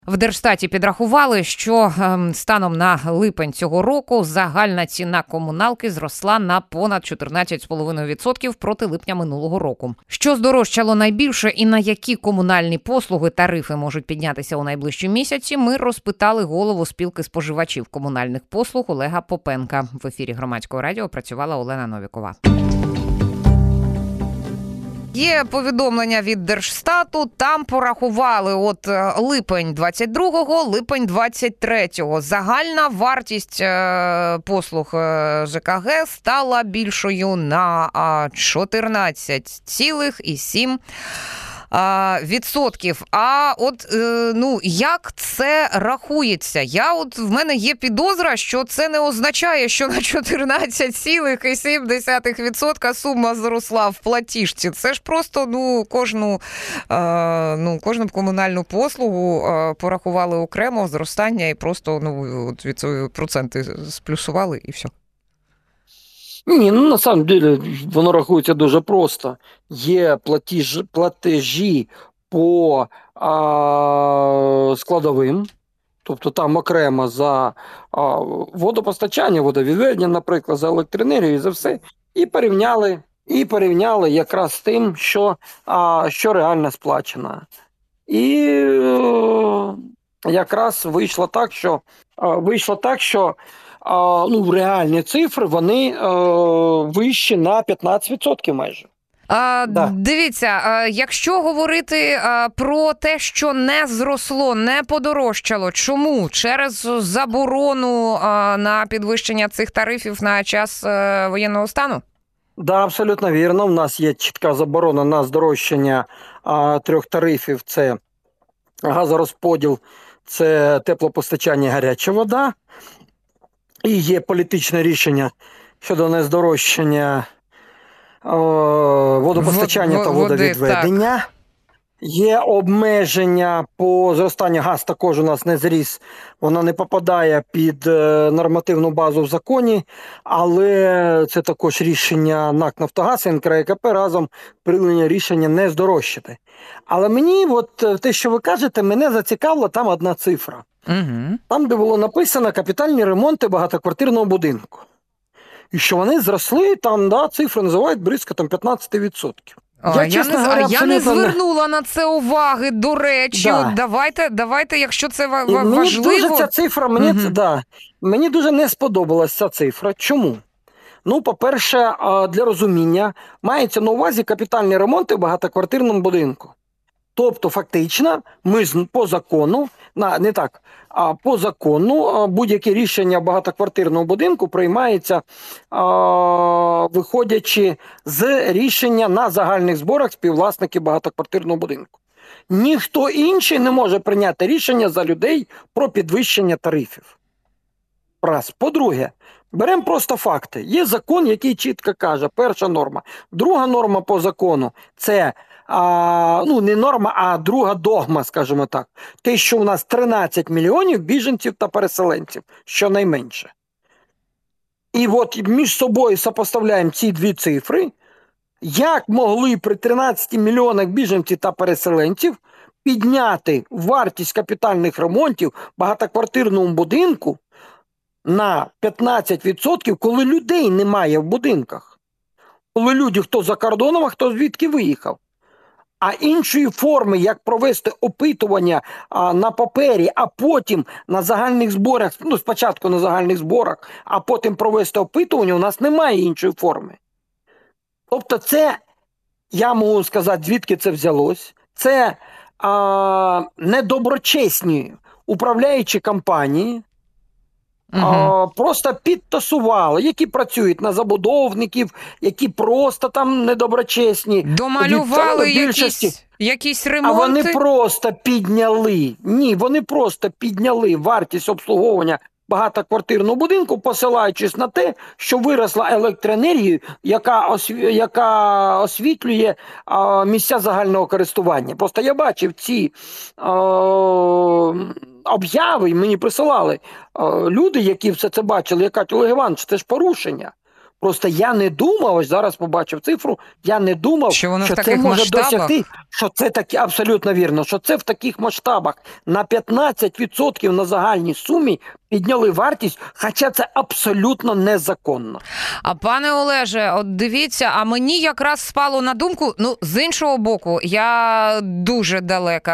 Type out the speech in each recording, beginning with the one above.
В Держстаті підрахували, що станом на липень цього року загальна ціна комуналки зросла на понад 14,5% проти липня минулого року. Що здорожчало найбільше і на які комунальні послуги тарифи можуть піднятися у найближчі місяці, ми розпитали голову спілки споживачів комунальних послуг Олега Попенка. В ефірі Громадського радіо працювала Олена Новікова. Є повідомлення від Держстату, там порахували липень 22-го, липень 23-го. Загальна вартість послуг ЖКГ стала більшою на 14,7%. Відсотків. Як це рахується? В мене є підозра, що це не означає, що на 14,7% сума зросла в платіжці. Це ж просто, кожну комунальну послугу порахували окремо зростання і просто, від проценти сплюсували і все. Ні, на самом деле воно рахується дуже просто. Є платежі по складовим, тобто там окремо за водопостачання, водовідведення, наприклад, за електроенергію і за все, і порівняли якраз з тим, що реально сплачено. І якраз вийшло так, що реальні цифри, вони вищі на 15% майже. Дивіться, якщо говорити про те, що не зросло, не подорожчало, чому? Через заборону на підвищення цих тарифів на час воєнного стану? Да, абсолютно вірно. У нас є чітка заборона на здорожчання трьох тарифів. Це газорозподіл, це теплопостачання і гаряча вода. І є політичне рішення щодо нездорожчання водопостачання та водовідведення. Так. Є обмеження по зростанню, газ також у нас не зріс, вона не попадає під нормативну базу в законі, але це також рішення НАК «Нафтогаз» і НКРЕКП разом прийняли рішення не здорожчати. Але мені, те, що ви кажете, мене зацікавила там одна цифра. Угу. Там, де було написано капітальні ремонти багатоквартирного будинку. І що вони зросли, там, цифри називають близько 15%. Я не звернула на це уваги, до речі. Да. Давайте, якщо це важливо. Мені дуже ця цифра, мені дуже не сподобалась ця цифра. Чому? По-перше, для розуміння, мається на увазі капітальні ремонти в багатоквартирному будинку. Тобто, фактично, ми по закону, по закону будь-яке рішення багатоквартирного будинку приймається, виходячи з рішення на загальних зборах співвласників багатоквартирного будинку. Ніхто інший не може прийняти рішення за людей про підвищення тарифів. Раз. По-друге, беремо просто факти. Є закон, який чітко каже, перша норма. Друга норма по закону – це не норма, а друга догма, скажімо так. Те, що у нас 13 мільйонів біженців та переселенців, щонайменше. І між собою сопоставляємо ці дві цифри, як могли при 13 мільйонах біженців та переселенців підняти вартість капітальних ремонтів в багатоквартирному будинку на 15%, коли людей немає в будинках. Коли люди хто за кордоном, а хто звідки виїхав. А іншої форми, як провести опитування на папері, а потім на загальних зборах, спочатку на загальних зборах, а потім провести опитування, у нас немає іншої форми. Тобто це, я можу сказати, звідки це взялось, це недоброчесні управляючі компанії, просто підтасували, які працюють на забудовників, які просто там недоброчесні. Домалювали якісь ремонти? А вони просто підняли вартість обслуговування багатоквартирного будинку, посилаючись на те, що виросла електроенергія, яка освітлює місця загального користування. Просто я бачив ці обяви, мені присилали люди, які все це бачили, я кажу, Олег Іванович, це ж порушення. Просто я не думав, ось зараз побачив цифру, я не думав, що воно що в це таких може масштабах? досягти, що це такі, абсолютно вірно, що це в таких масштабах на 15% на загальній сумі підняли вартість, хоча це абсолютно незаконно. А пане Олеже, от дивіться, а мені якраз спало на думку, ну, з іншого боку, я дуже далека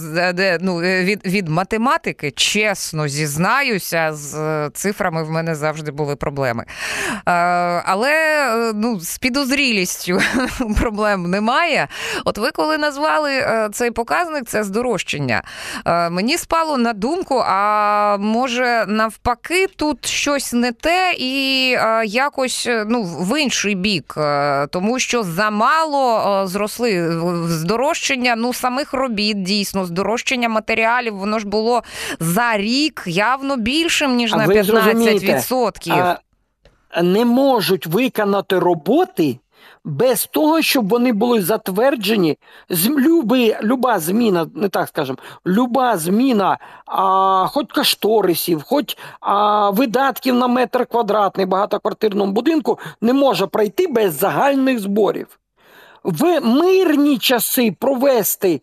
від математики, чесно зізнаюся, з цифрами в мене завжди були проблеми. Але з підозрілістю проблем немає. От ви коли назвали цей показник, це здорожчання, мені спало на думку, а може навпаки тут щось не те і якось в інший бік, тому що замало зросли здорожчання самих робіт, дійсно, здорожчання матеріалів, воно ж було за рік явно більшим, ніж на 15%. Не можуть виконати роботи без того, щоб вони були затверджені. Люба зміна, не так скажемо, люба зміна хоч кошторисів, хоч видатків на метр квадратний багатоквартирному будинку не може пройти без загальних зборів. В мирні часи провести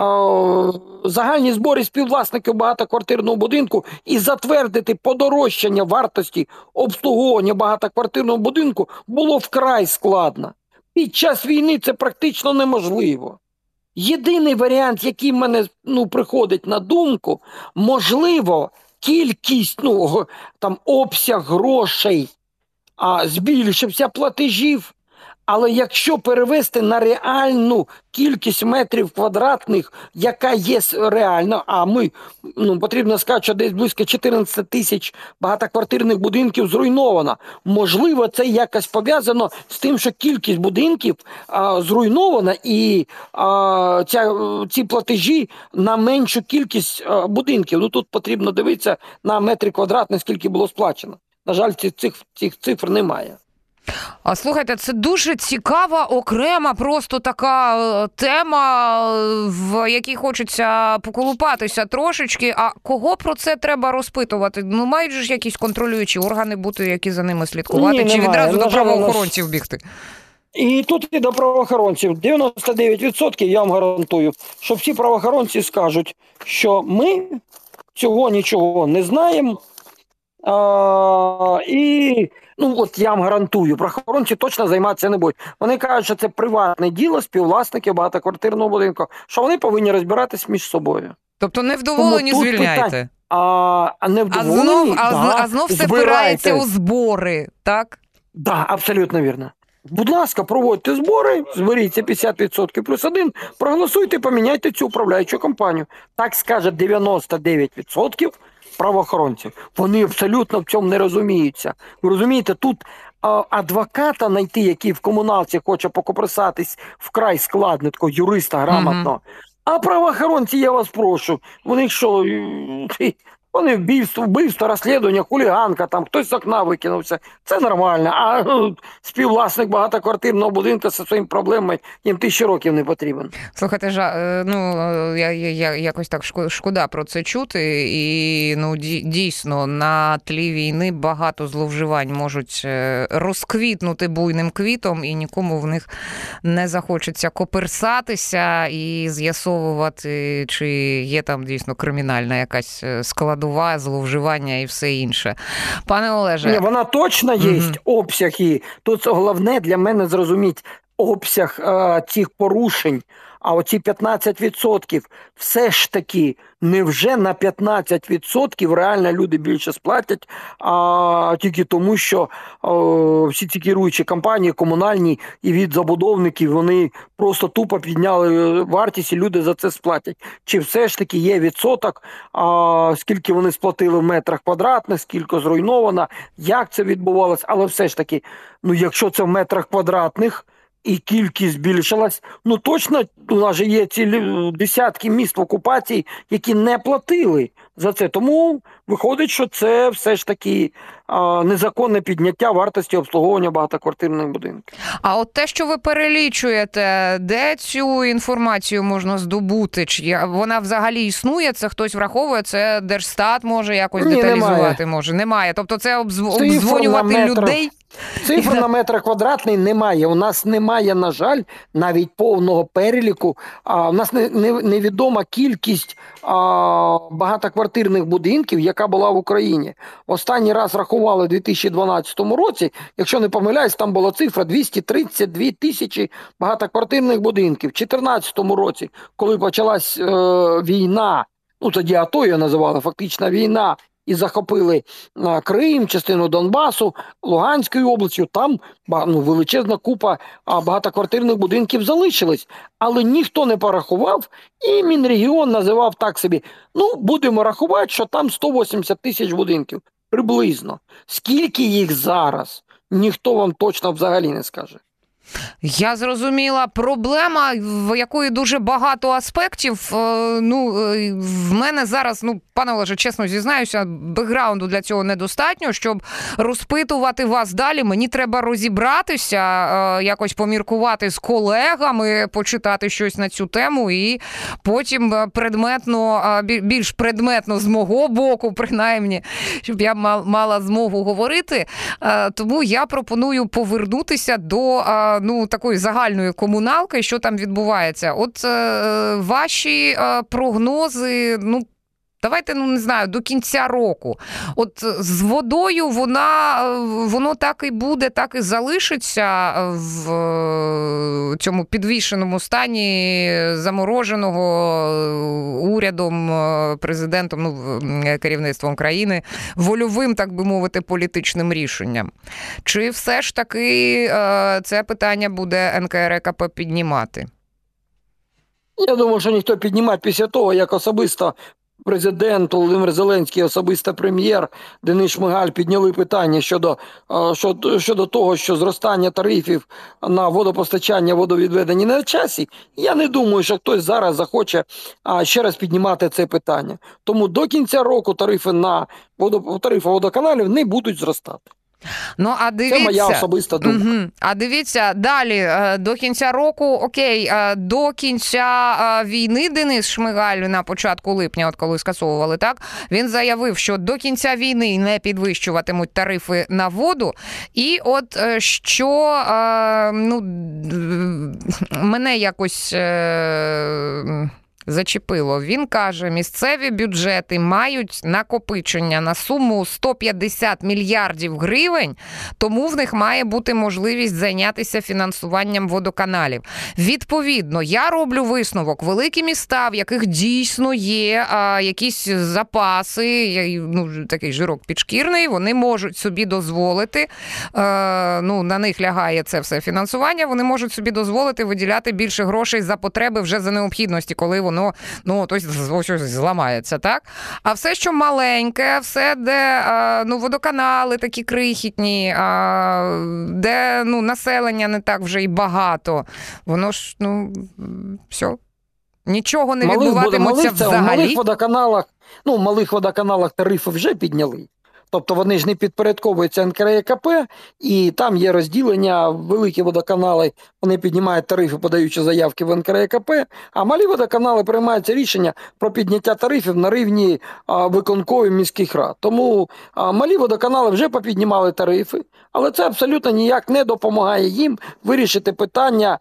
загальні збори співвласників багатоквартирного будинку і затвердити подорожчання вартості обслуговування багатоквартирного будинку було вкрай складно. Під час війни це практично неможливо. Єдиний варіант, який в мене приходить на думку, можливо, кількість, обсяг грошей збільшився платежів, але якщо перевести на реальну кількість метрів квадратних, яка є реально, потрібно сказати, що десь близько 14 тисяч багатоквартирних будинків зруйновано. Можливо, це якось пов'язано з тим, що кількість будинків зруйнована і ці платежі на меншу кількість будинків. Тут потрібно дивитися на метри квадратні, скільки було сплачено. На жаль, цих цифр немає. А слухайте, це дуже цікава, окрема просто така тема, в якій хочеться поколупатися трошечки. А кого про це треба розпитувати? Мають ж якісь контролюючі органи бути, які за ними слідкувати? Чи відразу до правоохоронців бігти? І тут і до правоохоронців. 99% я вам гарантую, що всі правоохоронці скажуть, що ми цього нічого не знаємо. Я вам гарантую, правоохоронці точно займатися не будуть. Вони кажуть, що це приватне діло співвласників багатоквартирного будинку, що вони повинні розбиратись між собою. Тобто невдоволені звільняйте? Невдоволені, знов все впирається у збори, так? Так, абсолютно вірно. Будь ласка, проводьте збори, зберіться 50% плюс 1, проголосуйте, поміняйте цю управляючу компанію. Так скаже 99% правоохоронців. Вони абсолютно в цьому не розуміються. Ви розумієте, тут адвоката знайти, який в комуналці хоче покопресатись, вкрай складно, такого юриста грамотного. А правоохоронці, я вас прошу, вони що, вони вбивство, розслідування, хуліганка, там хтось з окна викинувся. Це нормально. А співвласник багатоквартирного будинку зі своїми проблемами їм 1000 років не потрібен. Слухайте, я якось так шкода про це чути. І дійсно на тлі війни багато зловживань можуть розквітнути буйним квітом, і нікому в них не захочеться коперсатися і з'ясовувати, чи є там дійсно кримінальна якась складова, зловживання і все інше. Пане Олеже... Ні, вона точно є, обсяг її. Тут головне для мене зрозуміти обсяг цих порушень, а оці 15% все ж таки невже на 15% реально люди більше сплатять, тільки тому, що всі ці керуючі компанії, комунальні і від забудовників, вони просто тупо підняли вартість і люди за це сплатять. Чи все ж таки є відсоток, скільки вони сплатили в метрах квадратних, скільки зруйновано, як це відбувалося, але все ж таки, якщо це в метрах квадратних, і кількість збільшилась, точно у нас же є цілі десятки міст в окупації, які не платили за це. Тому Виходить, що це все ж таки незаконне підняття вартості обслуговування багатоквартирних будинків. А от те, що ви перелічуєте, де цю інформацію можна здобути? Чи вона взагалі існує? Це хтось враховує? Це Держстат може якось деталізувати? Немає. Може? Немає. Тобто це обдзвонювати людей? Цифр на метр квадратний немає. У нас немає, на жаль, навіть повного переліку. У нас невідома кількість багатоквартирних будинків, яка була в Україні. Останній раз рахували у 2012 році, якщо не помиляюсь, там була цифра 232 тисячі багатоквартирних будинків. У 2014 році, коли почалась війна, тоді АТО її називали, фактична війна, і захопили Крим, частину Донбасу, Луганської області, там величезна купа багатоквартирних будинків залишилась. Але ніхто не порахував, і Мінрегіон називав так собі, будемо рахувати, що там 180 тисяч будинків. Приблизно. Скільки їх зараз? Ніхто вам точно взагалі не скаже. Я зрозуміла. Проблема, в якої дуже багато аспектів. В мене зараз, пане Олеже, чесно зізнаюся, бекграунду для цього недостатньо, щоб розпитувати вас далі. Мені треба розібратися, якось поміркувати з колегами, почитати щось на цю тему і потім більш предметно з мого боку, принаймні, щоб я мала змогу говорити. Тому я пропоную повернутися до такої загальної комуналки, що там відбувається. От ваші прогнози, давайте, не знаю, до кінця року. От з водою воно так і буде, так і залишиться в цьому підвішеному стані, замороженого урядом, президентом, керівництвом країни, вольовим, так би мовити, політичним рішенням. Чи все ж таки це питання буде НКРЕКП піднімати? Я думаю, що ніхто піднімає після того, як особисто президент Володимир Зеленський, особисто прем'єр Денис Шмигаль підняли питання щодо того, що зростання тарифів на водопостачання, водовідведення не на часі. Я не думаю, що хтось зараз захоче ще раз піднімати це питання. Тому до кінця року тарифи водоканалів не будуть зростати. Це моя особиста думка. А дивіться, далі, до кінця року, до кінця війни Денис Шмигаль на початку липня, коли скасовували, так, він заявив, що до кінця війни не підвищуватимуть тарифи на воду. І от що, мене якось зачепило. Він каже, місцеві бюджети мають накопичення на суму 150 мільярдів гривень, тому в них має бути можливість зайнятися фінансуванням водоканалів. Відповідно, я роблю висновок. Великі міста, в яких дійсно є якісь запаси, такий жирок підшкірний, вони можуть собі дозволити, на них лягає це все фінансування, вони можуть собі дозволити виділяти більше грошей за потреби вже за необхідності, коли воно ось зламається, так? А все, що маленьке, все, де водоканали такі крихітні, де населення не так вже і багато, воно ж, все. Нічого не відбуватиметься взагалі. В малих водоканалах тарифи вже підняли. Тобто вони ж не підпорядковуються НКРЕКП, і там є розділення, великі водоканали, вони піднімають тарифи, подаючи заявки в НКРЕКП, а малі водоканали приймаються рішення про підняття тарифів на рівні виконкомів міських рад. Тому малі водоканали вже попіднімали тарифи, але це абсолютно ніяк не допомагає їм вирішити питання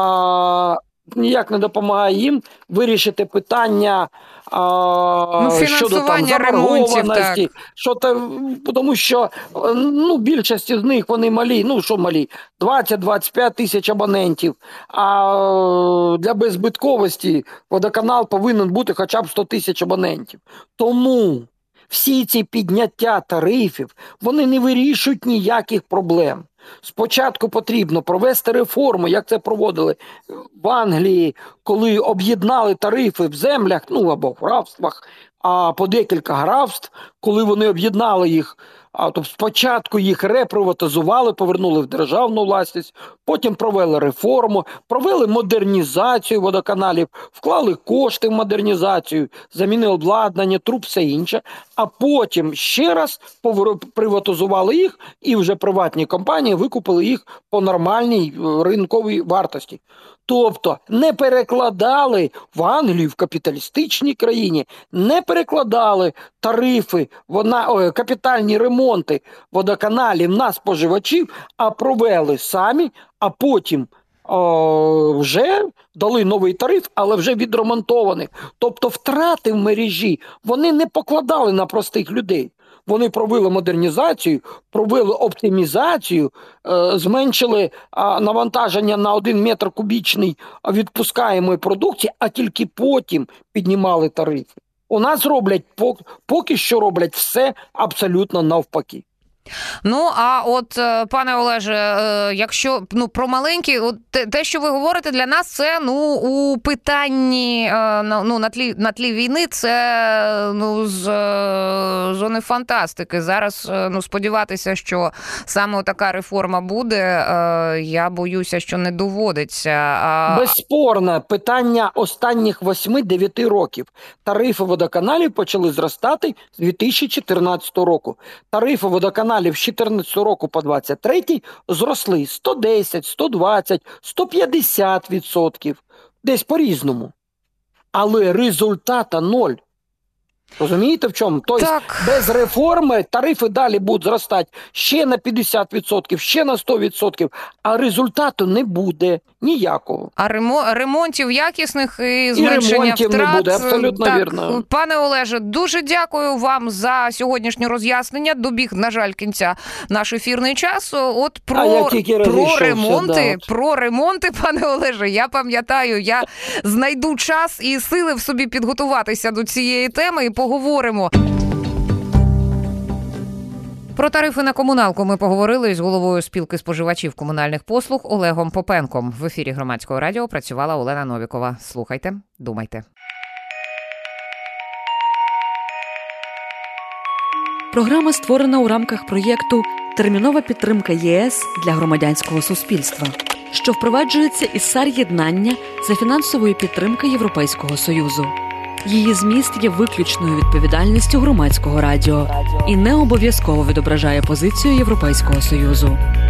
щодо заборгованості, тому що більшість з них вони малі, 20-25 тисяч абонентів, а для беззбитковості водоканал повинен бути хоча б 100 тисяч абонентів. Тому всі ці підняття тарифів, вони не вирішують ніяких проблем. Спочатку потрібно провести реформу, як це проводили в Англії, коли об'єднали тарифи в землях, або в графствах, по декілька графств, коли вони об'єднали їх. Тобто спочатку їх реприватизували, повернули в державну власність, потім провели реформу, провели модернізацію водоканалів, вклали кошти в модернізацію, замінили обладнання, труб, все інше, а потім ще раз приватизували їх і вже приватні компанії викупили їх по нормальній ринковій вартості. Тобто не перекладали в Англію, в капіталістичній країні, не перекладали тарифи, капітальні ремонти водоканалів на споживачів, а провели самі, а потім вже дали новий тариф, але вже відремонтований. Тобто втрати в мережі вони не покладали на простих людей. Вони провели модернізацію, провели оптимізацію, зменшили навантаження на 1 метр кубічний відпускаємої продукції, а тільки потім піднімали тарифи. У нас поки що роблять все абсолютно навпаки. Ну, а от, пане Олеже, якщо про маленькі, те, що ви говорите, для нас це, у питанні, на тлі війни, це, з зони фантастики. Зараз, сподіватися, що саме така реформа буде, я боюся, що не доводиться. Безспорно, питання останніх 8-9 років. Тарифи водоканалів почали зростати з 2014 року. Тарифи водоканалів з 2014 року по 2023 зросли 110, 120, 150%. Десь по-різному. Але результата 0. Розумієте в чому? Тобто без реформи тарифи далі будуть зростати ще на 50%, ще на 100%, а результату не буде ніякого. А ремонтів якісних і зменшення втрат не буде, абсолютно вірно. Пане Олеже, дуже дякую вам за сьогоднішнє роз'яснення. Добіг, на жаль, кінця наш ефірний час. От про ремонти, пане Олеже, я пам'ятаю, я знайду час і сили в собі підготуватися до цієї теми і поговоримо. Про тарифи на комуналку ми поговорили з головою спілки споживачів комунальних послуг Олегом Попенком. В ефірі Громадського радіо працювала Олена Новікова. Слухайте, думайте. Програма створена у рамках проєкту «Термінова підтримка ЄС для громадянського суспільства», що впроваджується із САР-єднання за фінансової підтримки Європейського Союзу. Її зміст є виключною відповідальністю Громадського радіо і не обов'язково відображає позицію Європейського Союзу.